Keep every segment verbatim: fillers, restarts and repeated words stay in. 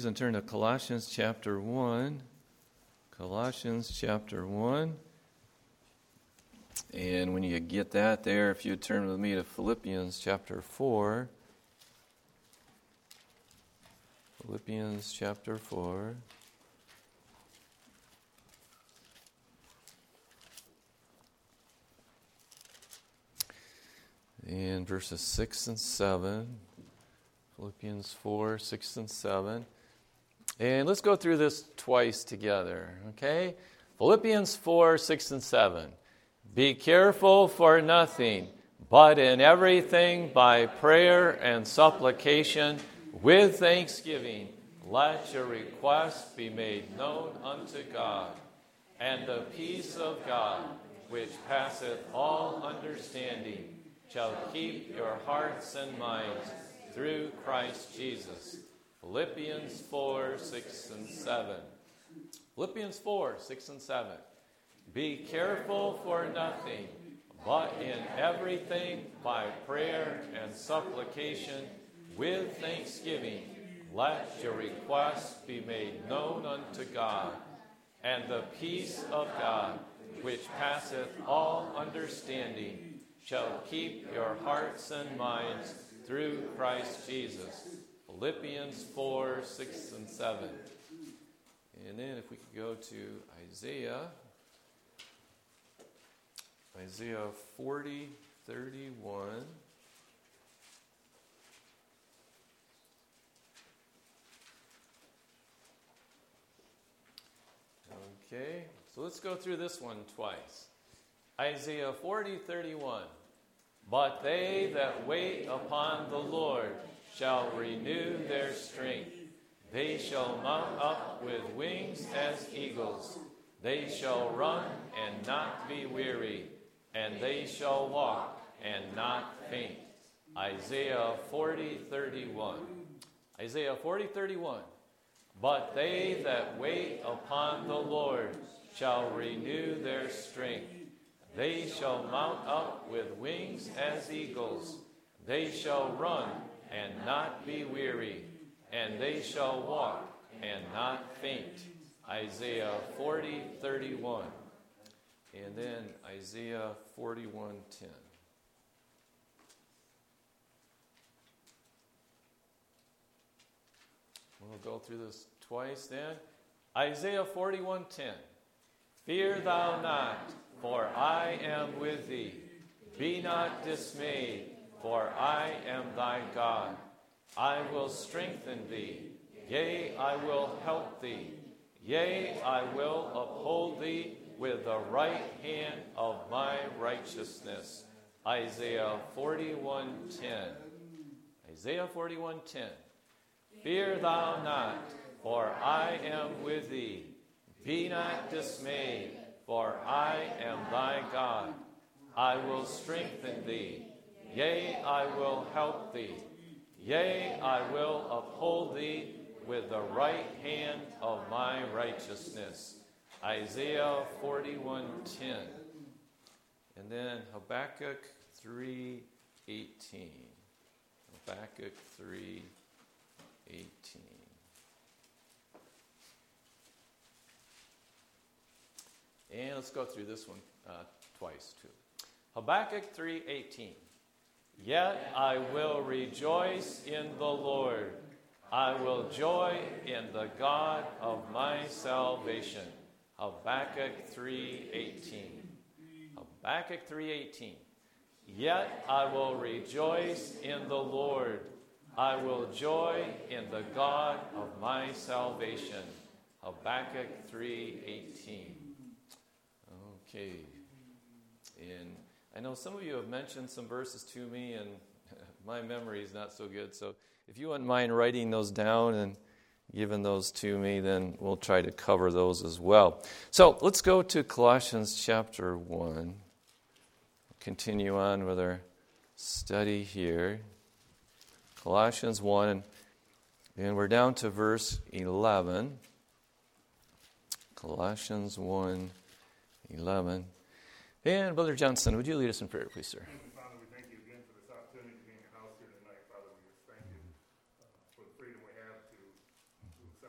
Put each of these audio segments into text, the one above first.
Bibles and turn to Colossians chapter one. Colossians chapter one. And when you get that there, if you turn with me to Philippians chapter four. Philippians chapter four. And verses six and seven. Philippians four, six and seven. And let's go through this twice together, okay? Philippians four, six and seven. Be careful for nothing, but in everything by prayer and supplication with thanksgiving, let your requests be made known unto God. And the peace of God, which passeth all understanding, shall keep your hearts and minds through Christ Jesus. Philippians four, six and seven. Philippians four, six and seven. Be careful for nothing, but in everything by prayer and supplication with thanksgiving, let your requests be made known unto God. And the peace of God, which passeth all understanding, shall keep your hearts and minds through Christ Jesus. Philippians four, six and seven. And then if we could go to Isaiah, Isaiah forty, thirty-one. Okay, so let's go through this one twice. Isaiah forty, thirty-one. But they that wait upon the Lord shall renew their strength. They shall mount up with wings as eagles. They shall run and not be weary, and they shall walk and not faint. Isaiah forty, thirty-one. Isaiah forty, thirty-one. But they that wait upon the Lord shall renew their strength. They shall mount up with wings as eagles. They shall run and not be weary, and they shall walk and not faint. Isaiah forty, thirty-one. And then Isaiah forty-one, ten. We'll go through this twice then. Isaiah forty-one, ten. Fear thou not, for I am with thee. Be not dismayed, for I am thy God. I will strengthen thee. Yea, I will help thee. Yea, I will uphold thee with the right hand of my righteousness. Isaiah forty-one, ten. Isaiah forty-one, ten. Fear thou not, for I am with thee. Be not dismayed, for I am thy God. I will strengthen thee. Yea, I will help thee. Yea, I will uphold thee with the right hand of my righteousness. Isaiah forty-one, ten. And then Habakkuk three, eighteen. Habakkuk three, eighteen. And let's go through this one uh, twice too. Habakkuk three, eighteen. Yet I will rejoice in the Lord. I will joy in the God of my salvation. Habakkuk three, eighteen. Habakkuk three, eighteen. Yet I will rejoice in the Lord. I will joy in the God of my salvation. Habakkuk three, eighteen. Okay. And I know some of you have mentioned some verses to me, and my memory is not so good. So if you wouldn't mind writing those down and giving those to me, then we'll try to cover those as well. So let's go to Colossians chapter one. Continue on with our study here. Colossians one, and we're down to verse eleven. Colossians one, eleven. And Brother Johnson, would you lead us in prayer, please, sir? Thank you, Father. We thank you again for this opportunity to be in your house here tonight. Father, we just thank you uh, for the freedom we have to, to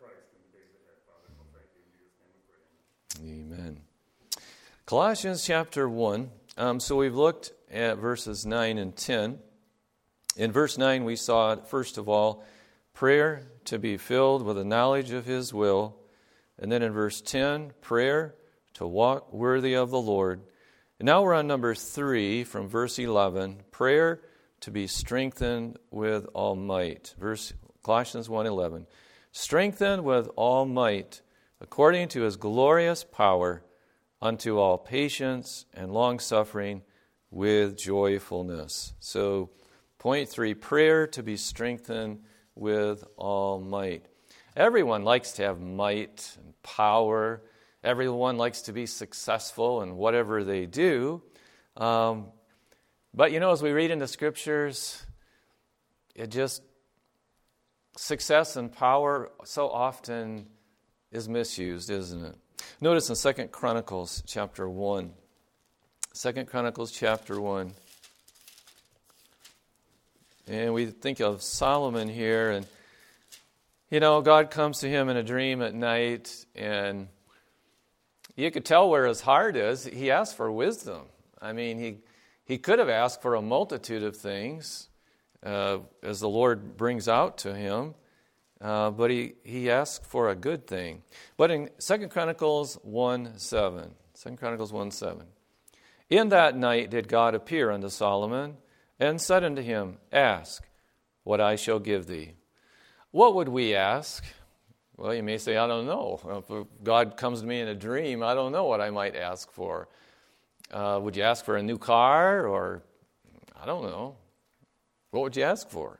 Christ in the days ahead, Father. Well, thank you. In Jesus' name we pray. Amen. Colossians chapter one. Um, so we've looked at verses nine and ten. In verse nine, we saw, first of all, prayer to be filled with the knowledge of His will. And then in verse ten, prayer to walk worthy of the Lord. And now we're on number three from verse eleven, prayer to be strengthened with all might. Verse Colossians one eleven, strengthened with all might according to His glorious power unto all patience and long-suffering with joyfulness. So, point three, prayer to be strengthened with all might. Everyone likes to have might and power. Everyone likes to be successful in whatever they do. Um, but, you know, as we read in the Scriptures, it just, success and power so often is misused, isn't it? Notice in Second Chronicles chapter one. Second Chronicles chapter one. And we think of Solomon here, and, you know, God comes to him in a dream at night, and you could tell where his heart is. He asked for wisdom. I mean, he he could have asked for a multitude of things uh, as the Lord brings out to him, uh, but he, he asked for a good thing. But in Second Chronicles one seven, Second Chronicles one seven, in that night did God appear unto Solomon, and said unto him, ask what I shall give thee. What would we ask? Well, you may say, I don't know. If God comes to me in a dream, I don't know what I might ask for. Uh, would you ask for a new car? Or, I don't know. What would you ask for?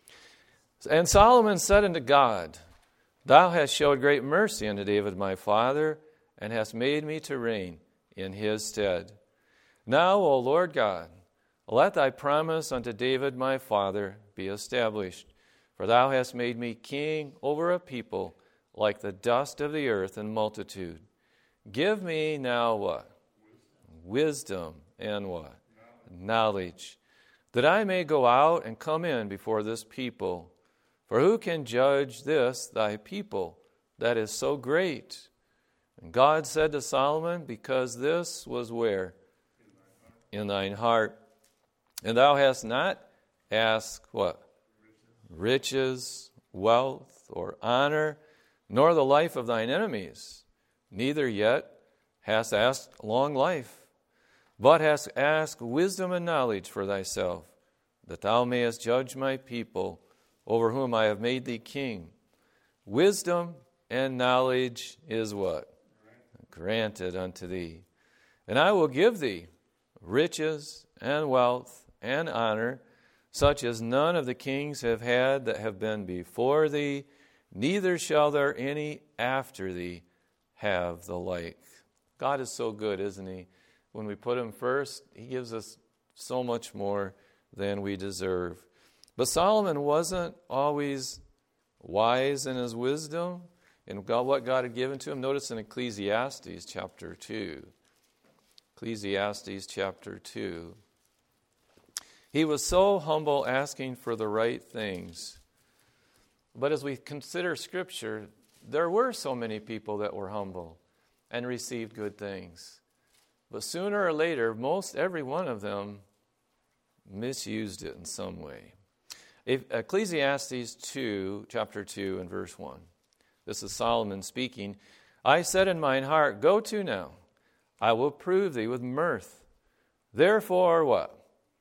And Solomon said unto God, Thou hast showed great mercy unto David my father, and hast made me to reign in his stead. Now, O Lord God, let thy promise unto David my father be established. For thou hast made me king over a people like the dust of the earth in multitude. Give me now what? Wisdom, Wisdom and what? Knowledge. Knowledge, that I may go out and come in before this people. For who can judge this thy people that is so great? And God said to Solomon, because this was where? In thine heart. In thine heart. And thou hast not asked what? Riches, Riches wealth, or honor, nor the life of thine enemies, neither yet hast asked long life, but hast asked wisdom and knowledge for thyself, that thou mayest judge my people, over whom I have made thee king. Wisdom and knowledge is what? Granted unto thee. And I will give thee riches and wealth and honor, such as none of the kings have had that have been before thee, neither shall there any after thee have the like. God is so good, isn't He? When we put Him first, He gives us so much more than we deserve. But Solomon wasn't always wise in his wisdom and what God had given to him. Notice in Ecclesiastes chapter two. Ecclesiastes chapter two. He was so humble, asking for the right things. But as we consider Scripture, there were so many people that were humble and received good things. But sooner or later, most every one of them misused it in some way. If, Ecclesiastes two, chapter two, and verse one. This is Solomon speaking. I said in mine heart, go to now. I will prove thee with mirth. Therefore, what?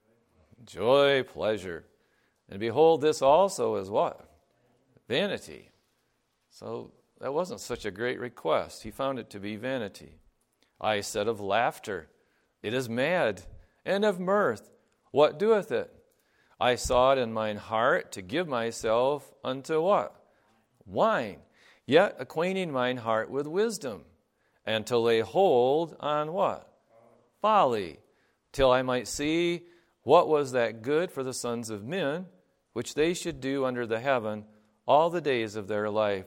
Joy, pleasure. And behold, this also is what? Vanity. So that wasn't such a great request. He found it to be vanity. I said of laughter, it is mad, and of mirth, what doeth it? I saw it in mine heart to give myself unto what? Wine. Yet acquainting mine heart with wisdom, and to lay hold on what? Folly, till I might see what was that good for the sons of men, which they should do under the heaven all the days of their life.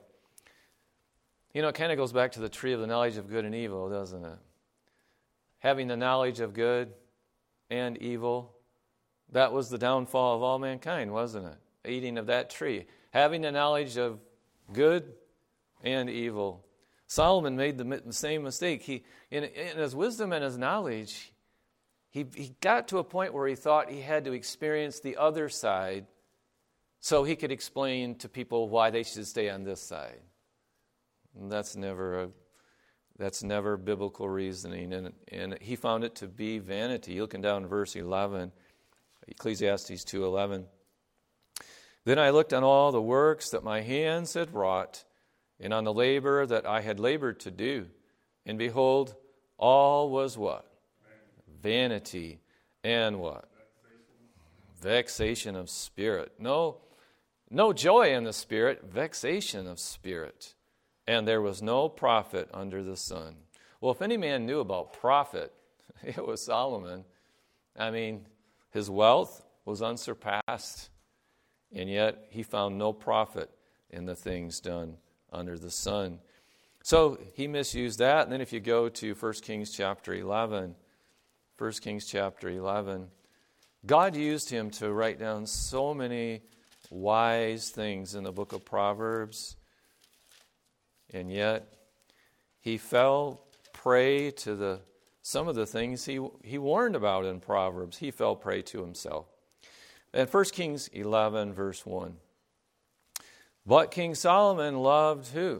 You know, it kind of goes back to the tree of the knowledge of good and evil, doesn't it? Having the knowledge of good and evil, that was the downfall of all mankind, wasn't it? Eating of that tree. Having the knowledge of good and evil. Solomon made the, the same mistake. He, in, in his wisdom and his knowledge, he, he got to a point where he thought he had to experience the other side so he could explain to people why they should stay on this side. And that's never a, that's never biblical reasoning, and, and he found it to be vanity. Looking down in verse eleven, Ecclesiastes two eleven. Then I looked on all the works that my hands had wrought, and on the labor that I had labored to do, and behold, all was what? Vanity, and what? Vexation of spirit. No, no joy in the spirit, vexation of spirit. And there was no profit under the sun. Well, if any man knew about profit, it was Solomon. I mean, his wealth was unsurpassed, and yet he found no profit in the things done under the sun. So he misused that. And then if you go to First Kings chapter eleven, First Kings chapter eleven, God used him to write down so many wise things in the book of Proverbs. And yet, he fell prey to the some of the things he, he warned about in Proverbs. He fell prey to himself. And First Kings eleven, verse one. But King Solomon loved who?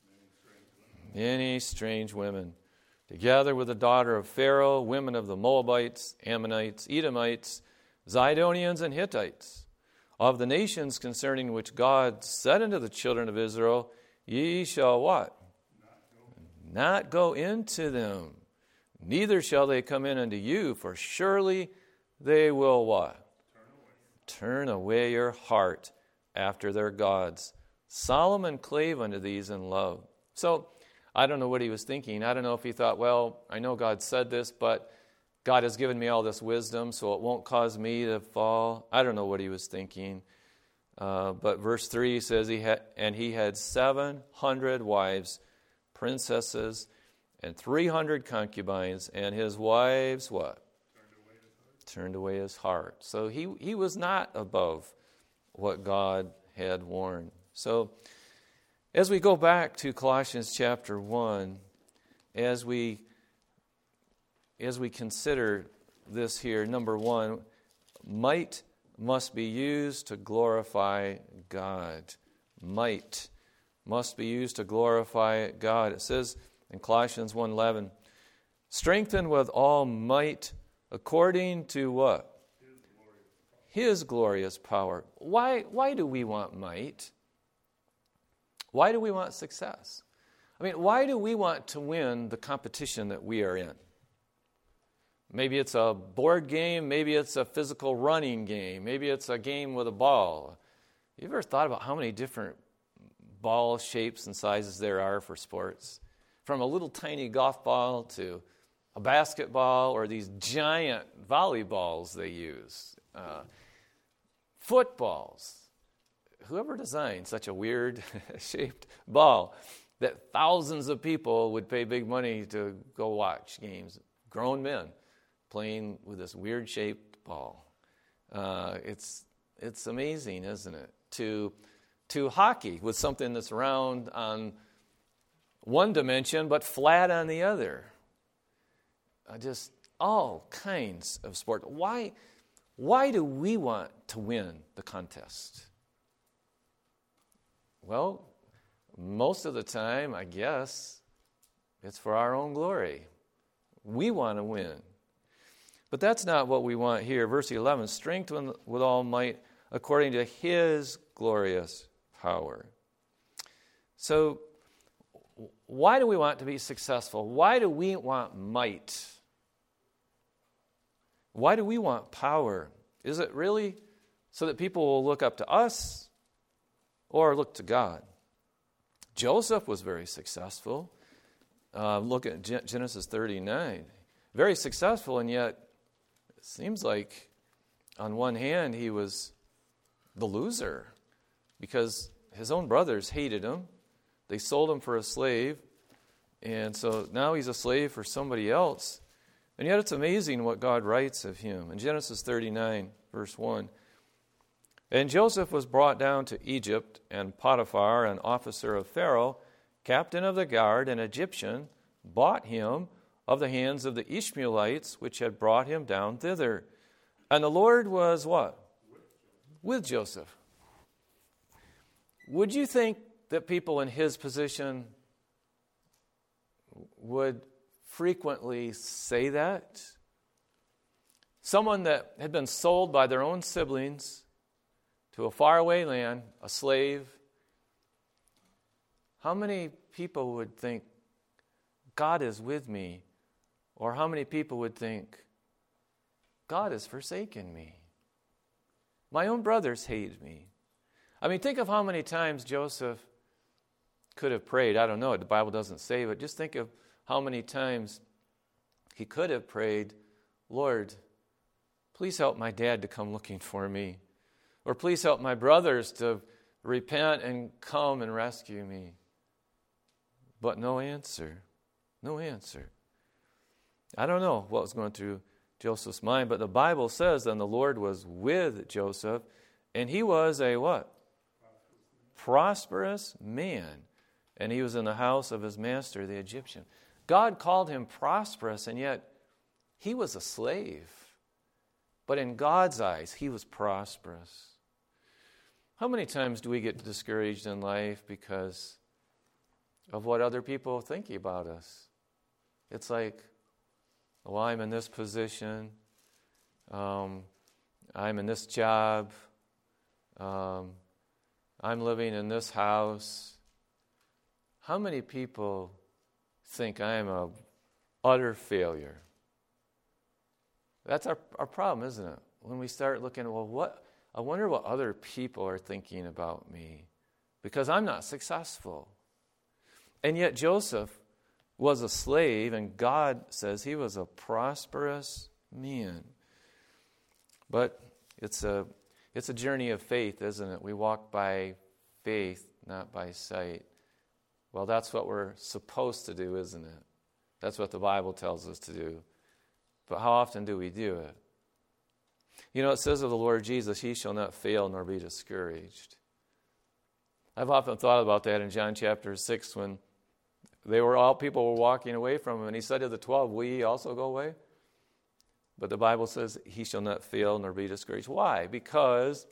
Many strange women, together with the daughter of Pharaoh, women of the Moabites, Ammonites, Edomites, Zidonians, and Hittites, of the nations concerning which God said unto the children of Israel, Ye shall what? Not go. Not go into them. Neither shall they come in unto you, for surely they will what? Turn away. Turn away your heart after their gods. Solomon clave unto these in love. So, I don't know what he was thinking. I don't know if he thought, well, I know God said this, but God has given me all this wisdom, so it won't cause me to fall. I don't know what he was thinking. Uh, but verse three says, he had, and he had seven hundred wives, princesses, and three hundred concubines, and his wives, what? Turned away his heart. Turned away his heart. So he, he was not above what God had warned. So as we go back to Colossians chapter one, as we, as we consider this here, number one, might must be used to glorify God. Might must be used to glorify God. It says in Colossians one eleven, strengthened with all might according to what? His glorious power. His glorious power. Why, why do we want might? Why do we want success? I mean, why do we want to win the competition that we are in? Maybe it's a board game. Maybe it's a physical running game. Maybe it's a game with a ball. You ever thought about how many different ball shapes and sizes there are for sports? From a little tiny golf ball to a basketball or these giant volleyballs they use. Uh, footballs. Whoever designed such a weird shaped ball that thousands of people would pay big money to go watch games. Grown men playing with this weird-shaped ball. Uh, it's it's amazing, isn't it? To to hockey with something that's round on one dimension but flat on the other. Uh, just all kinds of sport. Why why do we want to win the contest? Well, most of the time, I guess, it's for our own glory. We want to win. But that's not what we want here. Verse eleven, strengthened with all might according to his glorious power. So, why do we want to be successful? Why do we want might? Why do we want power? Is it really so that people will look up to us or look to God? Joseph was very successful. Uh, look at Genesis thirty-nine. Very successful, and yet it seems like on one hand he was the loser because his own brothers hated him. They sold him for a slave, and so now he's a slave for somebody else. And yet it's amazing what God writes of him. In Genesis thirty-nine, verse one, and Joseph was brought down to Egypt, and Potiphar, an officer of Pharaoh, captain of the guard, an Egyptian, bought him of the hands of the Ishmaelites, which had brought him down thither. And the Lord was what? With Joseph. Would you think that people in his position would frequently say that? Someone that had been sold by their own siblings to a faraway land, a slave. How many people would think, God is with me? Or how many people would think, God has forsaken me? My own brothers hate me. I mean, think of how many times Joseph could have prayed. I don't know, the Bible doesn't say, but just think of how many times he could have prayed, Lord, please help my dad to come looking for me. Or please help my brothers to repent and come and rescue me. But no answer. No answer. I don't know what was going through Joseph's mind, but the Bible says then the Lord was with Joseph, and he was a what? Prosperous man. And he was in the house of his master, the Egyptian. God called him prosperous, and yet he was a slave. But in God's eyes, he was prosperous. How many times do we get discouraged in life because of what other people think about us? It's like, well, I'm in this position. Um, I'm in this job. Um, I'm living in this house. How many people think I am a utter failure? That's our, our problem, isn't it? When we start looking, well, what? I wonder what other people are thinking about me because I'm not successful. And yet Joseph was a slave, and God says he was a prosperous man. But it's a it's a journey of faith, isn't it? We walk by faith, not by sight. Well, that's what we're supposed to do, isn't it? That's what the Bible tells us to do. But how often do we do it? You know, it says of the Lord Jesus, he shall not fail nor be discouraged. I've often thought about that in John chapter six when they were all people were walking away from him, and he said to the twelve, will ye also go away? But the Bible says he shall not fail nor be discouraged. Why? Because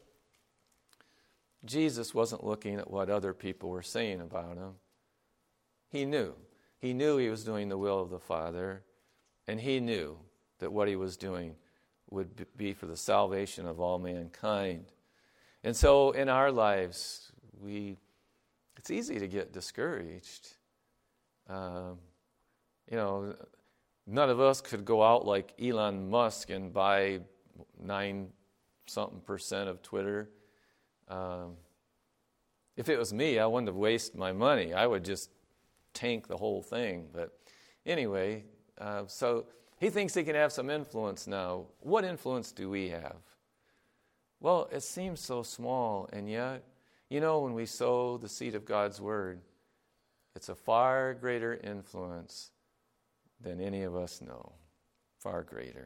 Jesus wasn't looking at what other people were saying about him. He knew. He knew he was doing the will of the Father, and he knew that what he was doing would be for the salvation of all mankind. And so in our lives, we it's easy to get discouraged. Um, you know, none of us could go out like Elon Musk and buy nine something percent of Twitter. Um, if it was me, I wouldn't have wasted my money. I would just tank the whole thing. But anyway, uh, so he thinks he can have some influence now. What influence do we have? Well, it seems so small, and yet, you know, when we sow the seed of God's word, it's a far greater influence than any of us know. Far greater.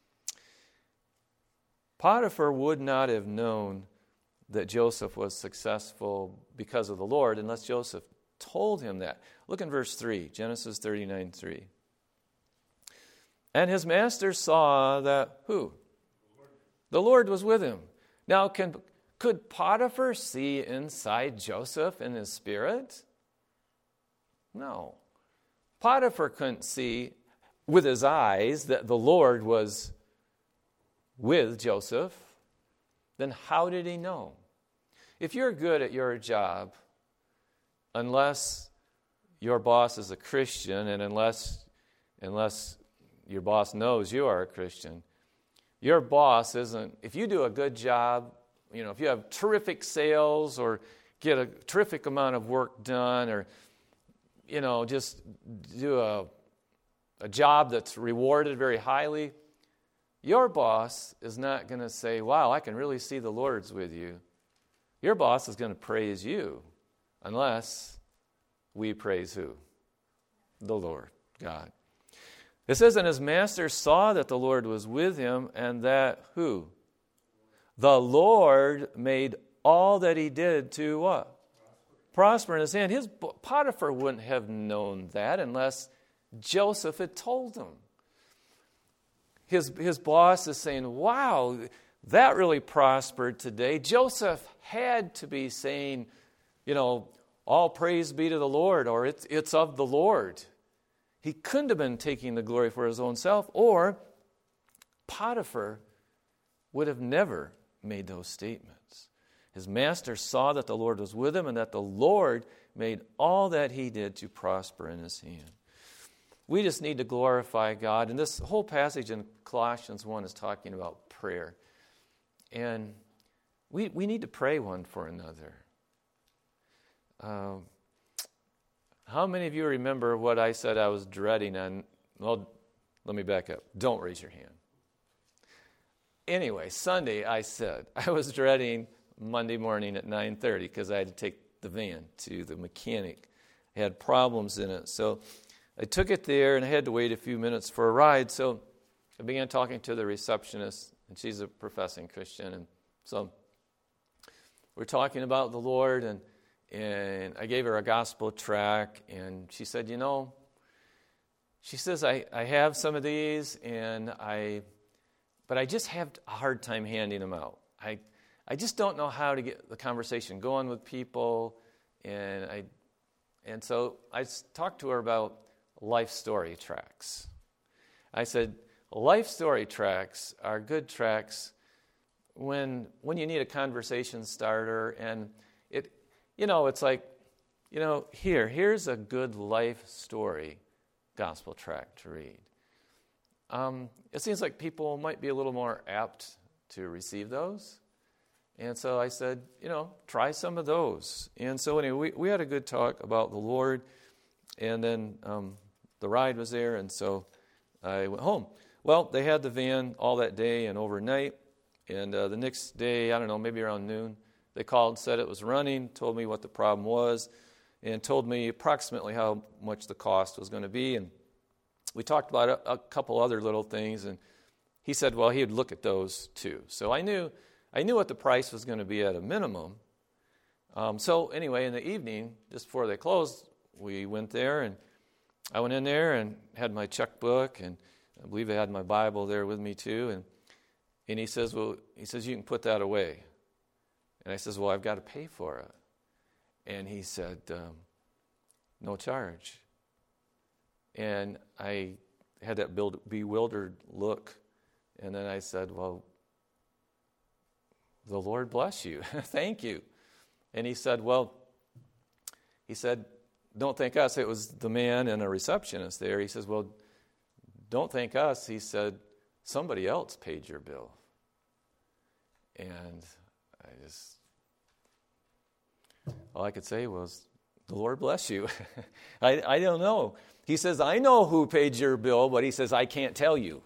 Potiphar would not have known that Joseph was successful because of the Lord unless Joseph told him that. Look in verse three, Genesis thirty-nine three. And his master saw that, who? The Lord was with him. Now, can, could Potiphar see inside Joseph in his spirit? No. Potiphar couldn't see with his eyes that the Lord was with Joseph. Then how did he know? If you're good at your job, unless your boss is a Christian and unless unless your boss knows you are a Christian, your boss isn't, if you do a good job, you know, if you have terrific sales or get a terrific amount of work done or, you know, just do a, a job that's rewarded very highly, your boss is not going to say, wow, I can really see the Lord's with you. Your boss is going to praise you unless we praise who? The Lord, God. It says, and his master saw that the Lord was with him, and that who? The Lord made all that he did to what? prosper in his hand. His Potiphar wouldn't have known that unless Joseph had told him. His, his boss is saying, wow, that really prospered today. Joseph had to be saying, you know, all praise be to the Lord, or it's, it's of the Lord. He couldn't have been taking the glory for his own self, or Potiphar would have never made those statements. His master saw that the Lord was with him and that the Lord made all that he did to prosper in his hand. We just need to glorify God. And this whole passage in Colossians one is talking about prayer. And we we need to pray one for another. Um, how many of you remember what I said I was dreading on? Well, let me back up. Don't raise your hand. Anyway, Sunday I said I was dreading Monday morning at nine thirty because I had to take the van to the mechanic. It had problems in it. So I took it there and I had to wait a few minutes for a ride. So I began talking to the receptionist, and she's a professing Christian. And so we're talking about the Lord, and and I gave her a gospel tract, and she said, you know, she says, I, I have some of these, and I, but I just have a hard time handing them out. I I just don't know how to get the conversation going with people, and I, and so I talked to her about life story tracts. I said, life story tracts are good tracts when when you need a conversation starter, and it, you know, it's like, you know, here, here's a good life story gospel tract to read. Um, it seems like people might be a little more apt to receive those. And so I said, you know, try some of those. And so anyway, we, we had a good talk about the Lord, and then um, the ride was there, and so I went home. Well, they had the van all that day and overnight, and uh, the next day, I don't know, maybe around noon, they called, said it was running, told me what the problem was, and told me approximately how much the cost was going to be. And we talked about a, a couple other little things, and he said, well, he would look at those too. So I knew I knew what the price was going to be at a minimum. Um, so anyway, in the evening, just before they closed, we went there, and I went in there and had my checkbook, and I believe I had my Bible there with me too. And and he says, well, he says, you can put that away. And I says, well, I've got to pay for it. And he said, um, no charge. And I had that bewildered look. And then I said, well, the Lord bless you. Thank you. And he said, well, he said, don't thank us. It was the man and a receptionist there. He says, well, don't thank us. He said, somebody else paid your bill. And I just, all I could say was, the Lord bless you. I, I don't know. He says, I know who paid your bill, but he says, I can't tell you.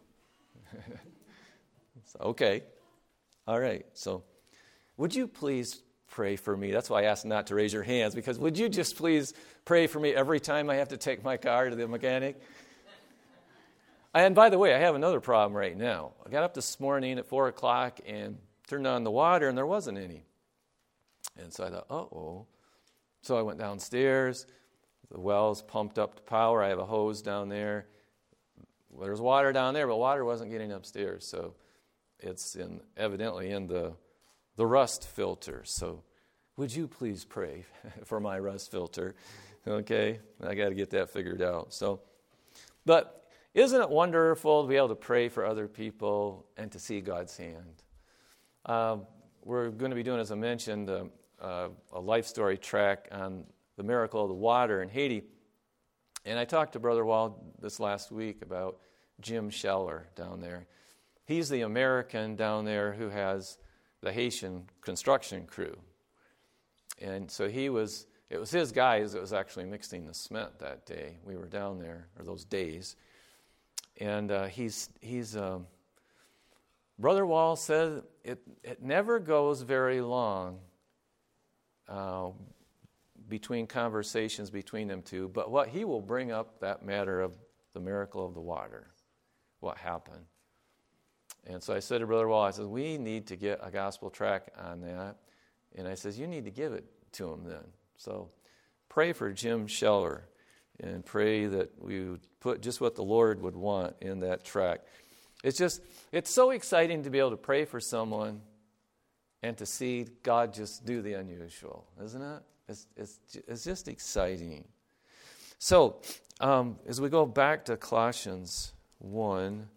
So, okay. All right. So would you please pray for me? That's why I asked not to raise your hands, because would you just please pray for me every time I have to take my car to the mechanic? And by the way, I have another problem right now. I got up this morning at four o'clock and turned on the water, and there wasn't any. And so I thought, uh-oh. So I went downstairs. The well's pumped up to power. I have a hose down there. Well, there's water down there, but water wasn't getting upstairs. So it's in evidently in the the rust filter. So would you please pray for my rust filter? Okay? I got to get that figured out. So, but isn't it wonderful to be able to pray for other people and to see God's hand? Uh, we're going to be doing, as I mentioned, uh, uh, a life story track on the miracle of the water in Haiti. And I talked to Brother Wald this last week about Jim Scheller down there. He's the American down there who has the Haitian construction crew. And so he was, it was his guys that was actually mixing the cement that day. We were down there, or those days. And uh, he's, he's um, Brother Wall said it, it never goes very long uh, between conversations between them two, but what he will bring up that matter of the miracle of the water, what happened. And so I said to Brother Wall, I said, we need to get a gospel tract on that. And I says, you need to give it to him then. So pray for Jim Scheller and pray that we would put just what the Lord would want in that track. It's just, it's so exciting to be able to pray for someone and to see God just do the unusual, isn't it? It's, it's, it's just exciting. So, um, as we go back to Colossians one,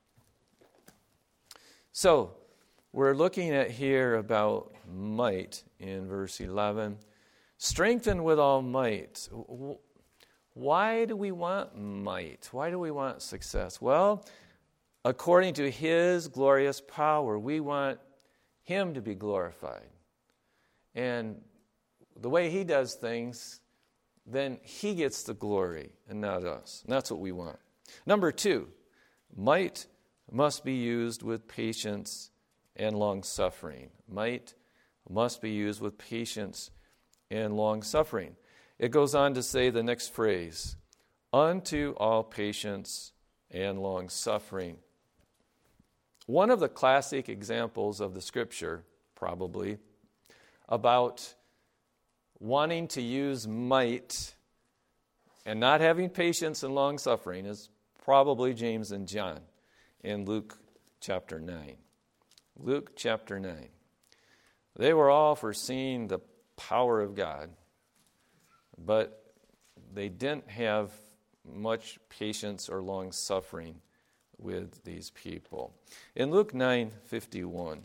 so we're looking at here about might in verse eleven. Strengthened with all might. Why do we want might? Why do we want success? Well, according to His glorious power, we want Him to be glorified. And the way He does things, then He gets the glory and not us. And that's what we want. Number two, might must be used with patience and long-suffering. Might must be used with patience and long-suffering. It goes on to say the next phrase, unto all patience and long-suffering. One of the classic examples of the Scripture, probably, about wanting to use might and not having patience and long-suffering is probably James and John in Luke chapter nine. Luke chapter nine. They were all for seeing the power of God, but they didn't have much patience or long-suffering with these people. In Luke nine fifty-one,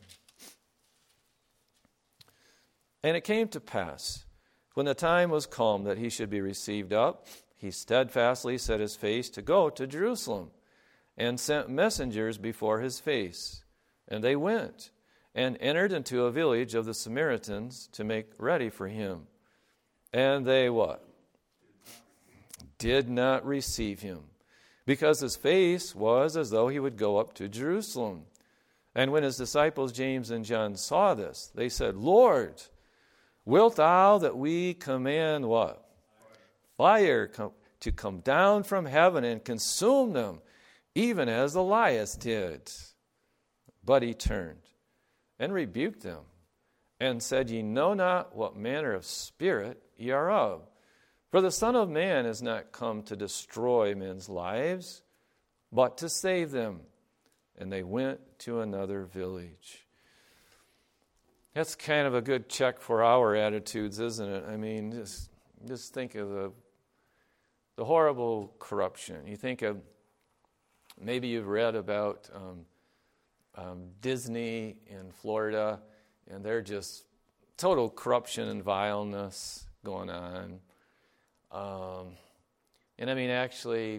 and it came to pass, when the time was come that he should be received up, he steadfastly set his face to go to Jerusalem, and sent messengers before his face. And they went, and entered into a village of the Samaritans to make ready for him. And they what? Did not receive him, because his face was as though he would go up to Jerusalem. And when his disciples James and John saw this, they said, Lord, wilt thou that we command what? Fire come, to come down from heaven and consume them, even as Elias did. But he turned and rebuked them, and said, Ye know not what manner of spirit ye are of. For the Son of Man is not come to destroy men's lives, but to save them. And they went to another village. That's kind of a good check for our attitudes, isn't it? I mean, just, just think of the, the horrible corruption. You think of, maybe you've read about um, um, Disney in Florida, and they're just total corruption and vileness going on. Um, and I mean, actually,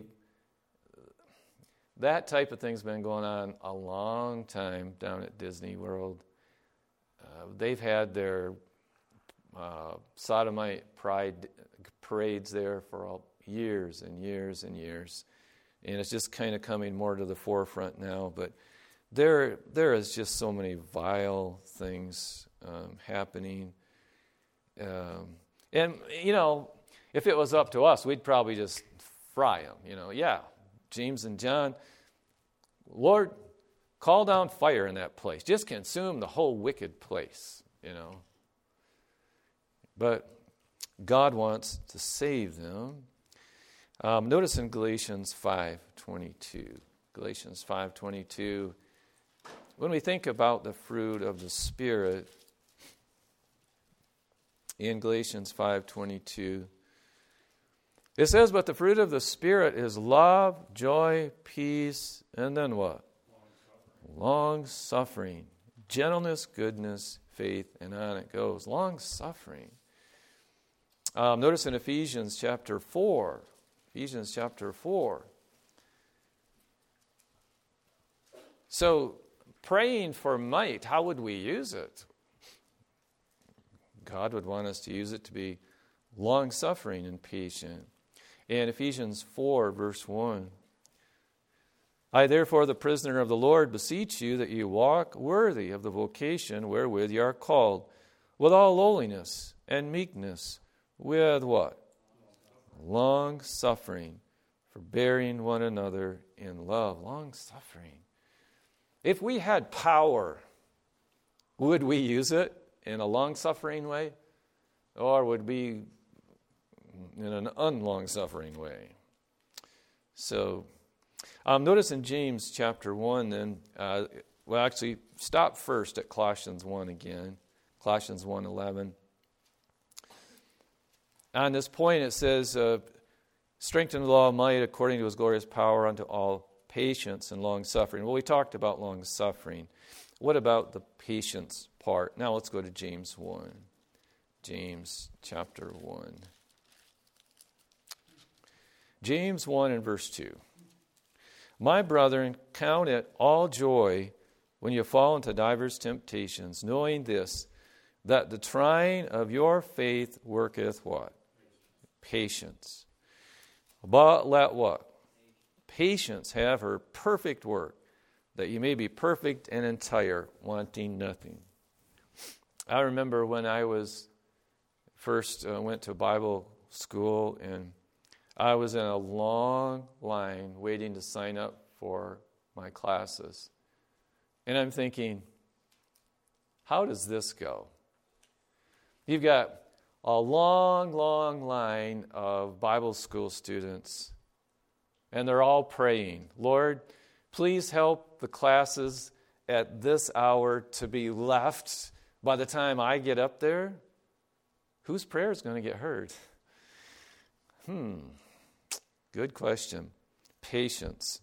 that type of thing's been going on a long time down at Disney World. Uh, they've had their uh, sodomite pride parades there for all, years and years and years. And it's just kind of coming more to the forefront now. But there, there is just so many vile things um, happening. Um, and, you know, if it was up to us, we'd probably just fry them. You know, yeah, James and John, Lord, call down fire in that place. Just consume the whole wicked place, you know. But God wants to save them. Um, notice in Galatians five twenty-two. Galatians five twenty-two. When we think about the fruit of the Spirit, in Galatians five twenty-two, it says, but the fruit of the Spirit is love, joy, peace, and then what? Long suffering, gentleness, goodness, faith, and on it goes. Long suffering. Um, notice in Ephesians chapter four, Ephesians chapter four. So, praying for might, how would we use it? God would want us to use it to be long suffering and patient. In Ephesians four, verse one, I therefore, the prisoner of the Lord, beseech you that you walk worthy of the vocation wherewith you are called, with all lowliness and meekness, with what? Long suffering, forbearing one another in love. Long suffering. If we had power, would we use it in a long suffering way? Or would we in an unlong-suffering way. So, um, notice in James chapter one, then, uh, we'll actually stop first at Colossians one again, Colossians one eleven. On this point, it says, uh, strengthen with all might according to his glorious power unto all patience and long-suffering. Well, we talked about long-suffering. What about the patience part? Now let's go to James one. James chapter one. James one and verse two. My brethren, count it all joy when you fall into divers temptations, knowing this, that the trying of your faith worketh what? Patience. But let what? Patience have her perfect work, that you may be perfect and entire, wanting nothing. I remember when I was first uh, went to Bible school, and I was in a long line waiting to sign up for my classes. And I'm thinking, how does this go? You've got a long, long line of Bible school students, and they're all praying, Lord, please help the classes at this hour to be left by the time I get up there. Whose prayer is going to get heard? Hmm, good question. Patience.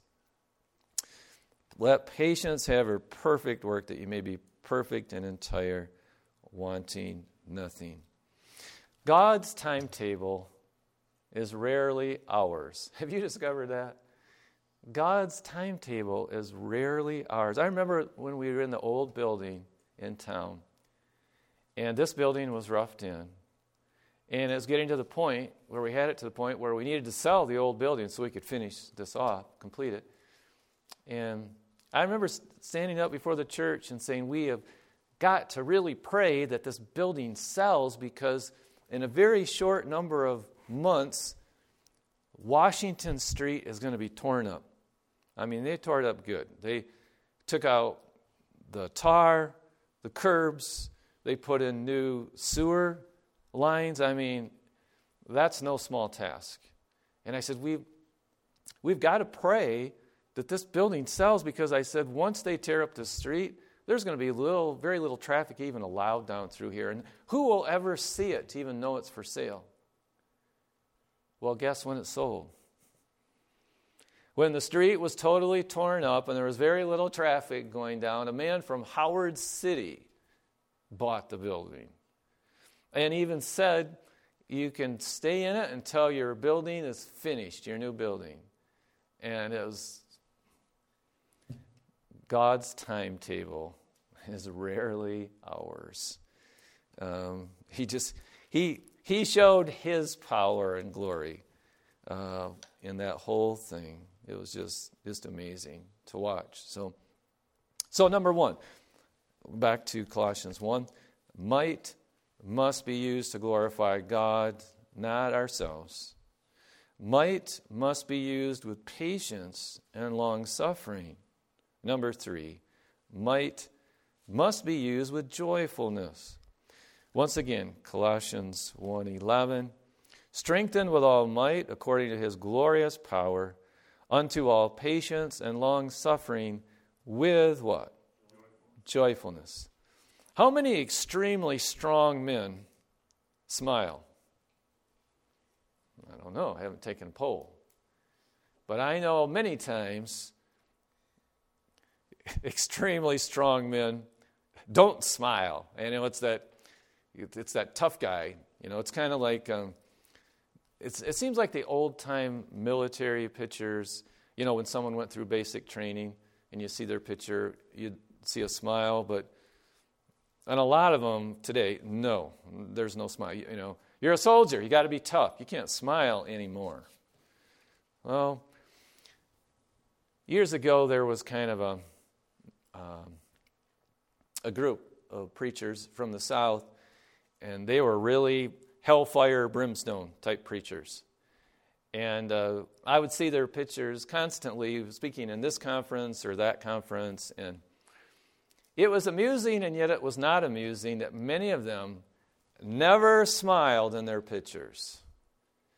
Let patience have her perfect work, that you may be perfect and entire, wanting nothing. God's timetable is rarely ours. Have you discovered that? God's timetable is rarely ours. I remember when we were in the old building in town, and this building was roughed in. And it was getting to the point where we had it to the point where we needed to sell the old building so we could finish this off, complete it. And I remember standing up before the church and saying, we have got to really pray that this building sells, because in a very short number of months, Washington Street is going to be torn up. I mean, they tore it up good. They took out the tar, the curbs, they put in new sewer lines. I mean, that's no small task. And I said, we've, we've got to pray that this building sells, because I said, once they tear up the street, there's going to be little, very little traffic even allowed down through here. And who will ever see it to even know it's for sale? Well, guess when it sold? When the street was totally torn up and there was very little traffic going down, a man from Howard City bought the building and even said, you can stay in it until your building is finished, your new building. And it was God's timetable is rarely ours. Um, he just he he showed his power and glory uh, in that whole thing. It was just just amazing to watch. So, so number one, back to Colossians one, might must be used to glorify God, not ourselves. Might must be used with patience and long-suffering. Number three, might must be used with joyfulness. Once again, Colossians one eleven, strengthened with all might according to his glorious power, unto all patience and long-suffering with what? Joyfulness. How many extremely strong men smile? I don't know. I haven't taken a poll. But I know many times extremely strong men don't smile. And you know, it's that it's that tough guy. You know, it's kind of like um, it's, it seems like the old-time military pictures. You know, when someone went through basic training and you see their picture, you'd see a smile. But and a lot of them today, no, there's no smile. You, you know, you're a soldier. You got to be tough. You can't smile anymore. Well, years ago there was kind of a um, a group of preachers from the South, and they were really hellfire, brimstone type preachers. And uh, I would see their pictures constantly speaking in this conference or that conference, and it was amusing, and yet it was not amusing that many of them never smiled in their pictures.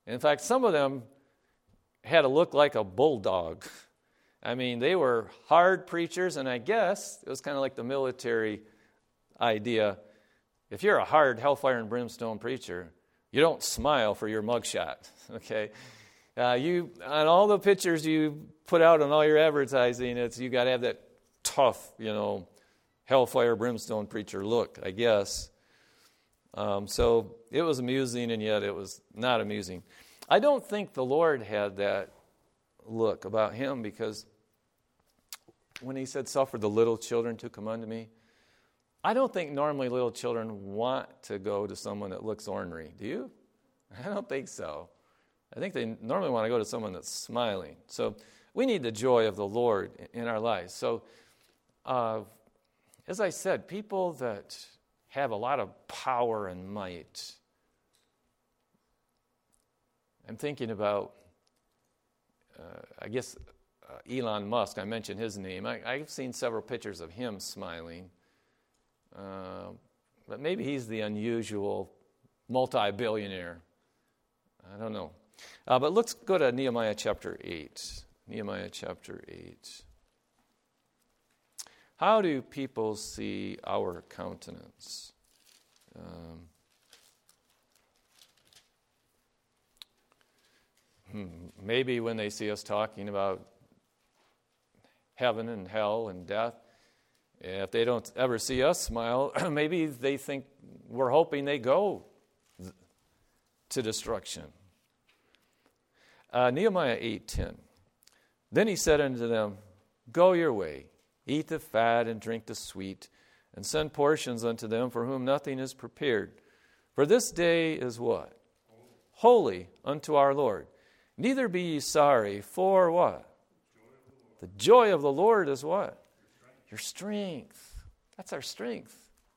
In fact, some of them had a look like a bulldog. I mean, they were hard preachers, and I guess it was kind of like the military idea. If you're a hard hellfire and brimstone preacher, you don't smile for your mugshot, okay? Uh, you on all the pictures you put out on all your advertising, it's you got to have that tough, you know, hellfire brimstone preacher look, I guess. Um, so it was amusing, and yet it was not amusing. I don't think the Lord had that look about him, because when he said, suffer the little children to come unto me, I don't think normally little children want to go to someone that looks ornery. Do you? I don't think so. I think they normally want to go to someone that's smiling. So we need the joy of the Lord in our lives. So uh, as I said, people that have a lot of power and might. I'm thinking about, uh, I guess, uh, Elon Musk. I mentioned his name. I, I've seen several pictures of him smiling. Uh, but maybe he's the unusual multi-billionaire. I don't know. Uh, but let's go to Nehemiah chapter eight. Nehemiah chapter eight. How do people see our countenance? Um, hmm, maybe when they see us talking about heaven and hell and death, if they don't ever see us smile, maybe they think we're hoping they go to destruction. Uh, Nehemiah eight ten. Then he said unto them, go your way, eat the fat and drink the sweet, and send portions unto them for whom nothing is prepared. For this day is what? Holy unto our Lord. Neither be ye sorry, for what? The joy of the Lord is what? Your strength. That's our strength.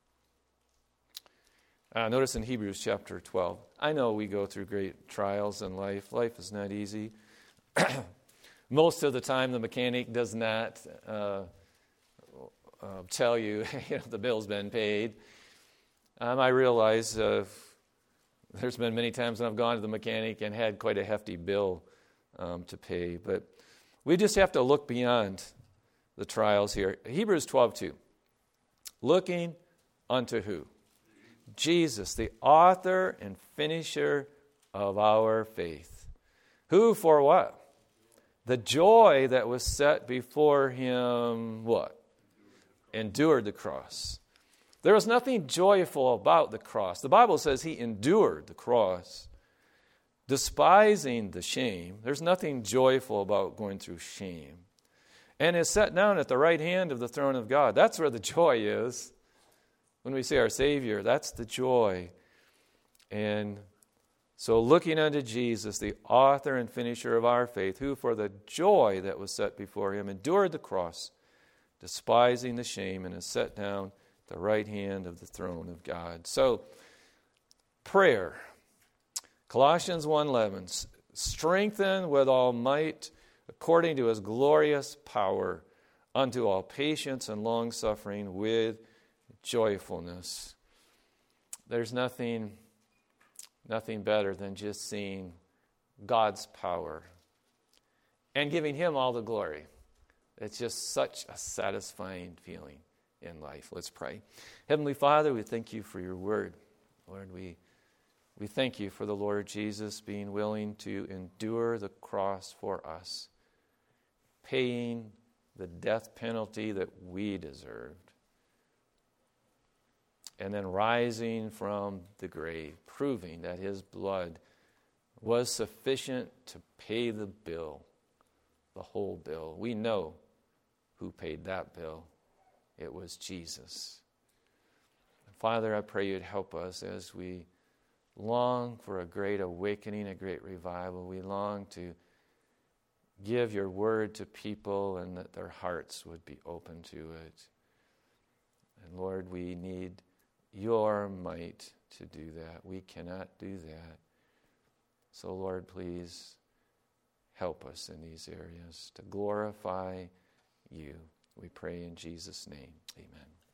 Uh, notice in Hebrews chapter twelve. I know we go through great trials in life. Life is not easy. Most of the time, the mechanic does not uh, uh, tell you, you know, the bill's been paid. Um, I realize uh, there's been many times when I've gone to the mechanic and had quite a hefty bill um, to pay. But we just have to look beyond the trials here. Hebrews twelve two. Looking unto who? Jesus, the author and finisher of our faith. Who for what? The joy that was set before him, what? Endured the cross. There was nothing joyful about the cross. The Bible says he endured the cross, despising the shame. There's nothing joyful about going through shame. And is set down at the right hand of the throne of God. That's where the joy is. When we say our Savior, that's the joy. And so looking unto Jesus, the author and finisher of our faith, who for the joy that was set before him endured the cross, despising the shame, and is set down at the right hand of the throne of God. So, prayer. Colossians one eleven, strengthen with all might according to his glorious power unto all patience and long-suffering with joyfulness. There's nothing, nothing better than just seeing God's power and giving him all the glory. It's just such a satisfying feeling in life. Let's pray. Heavenly Father, we thank you for your word. Lord, we, we thank you for the Lord Jesus being willing to endure the cross for us, paying the death penalty that we deserved, and then rising from the grave, proving that his blood was sufficient to pay the bill, the whole bill. We know who paid that bill. It was Jesus. Father, I pray you'd help us as we long for a great awakening, a great revival. We long to give your word to people and that their hearts would be open to it. And Lord, we need your might to do that. We cannot do that. So Lord, please help us in these areas to glorify you. We pray in Jesus' name. Amen.